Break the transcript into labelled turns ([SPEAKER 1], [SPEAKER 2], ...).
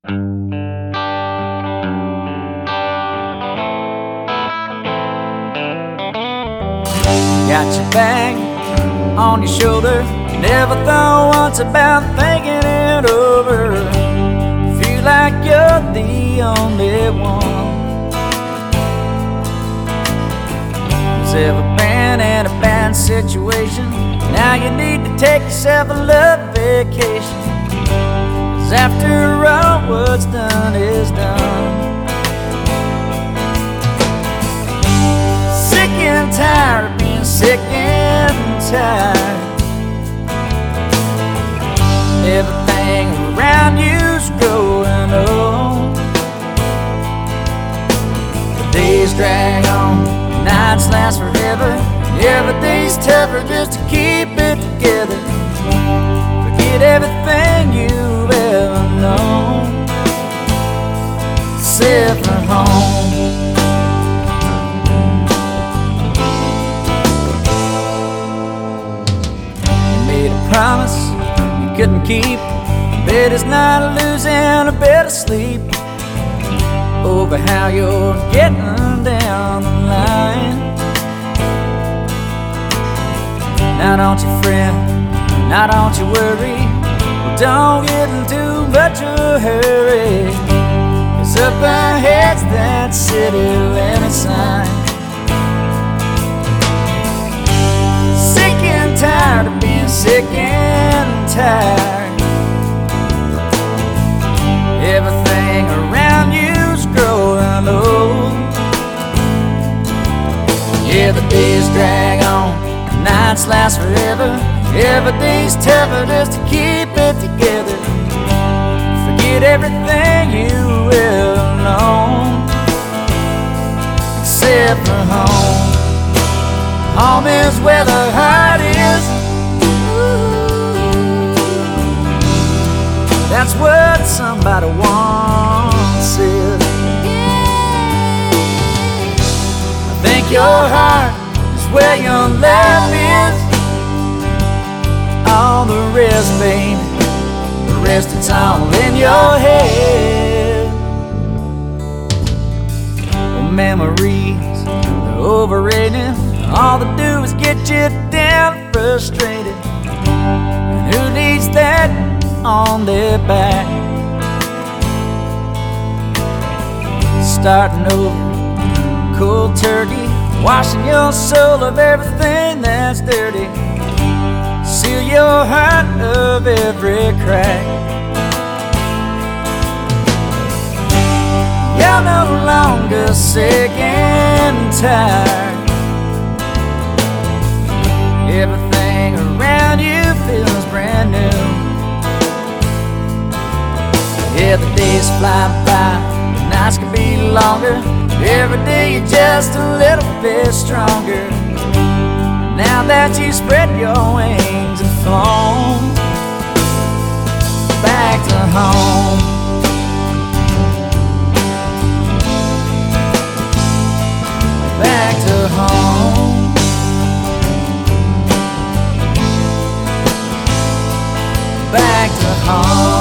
[SPEAKER 1] Got your bag on your shoulder. Never thought once about thinking it over. Feel like you're the only one who's ever been in a bad situation. Now you need to take yourself a love vacation, 'cause after all, what's done is done. Sick and tired of being sick and tired. Everything around you's growing old. The days drag on, nights last forever. Every day's tougher just to keep it together. Forget everything you've ever known, except for home. You made a promise you couldn't keep. Bet it's not losing a bit of sleep over how you're getting down the line. Now don't you fret, now don't you worry. Well, don't get in too much of a hurry, 'cause up ahead's that city limit sign. Sick and tired of being sick and tired. Everything around you's growing old. Yeah, the days drag on, nights last forever. Every day's tougher just to keep it together. Forget everything you ever known, except for home. Home is where the heart is. That's what somebody once said. I think your heart is where your love is. All the rest, baby, the rest it's all in your head. Well, memories, they're overrated. All they do is get you down frustrated. And who needs that on their back? Starting over, cold turkey, washing your soul of everything that's dirty. Seal your heart of every crack. You're no longer sick and tired. Everything around you feels brand new. Yeah, the days fly by, the nights can be longer. Every day you're just a little bit stronger. Now that you spread your wings and flown back to home. Back to home. Back to home.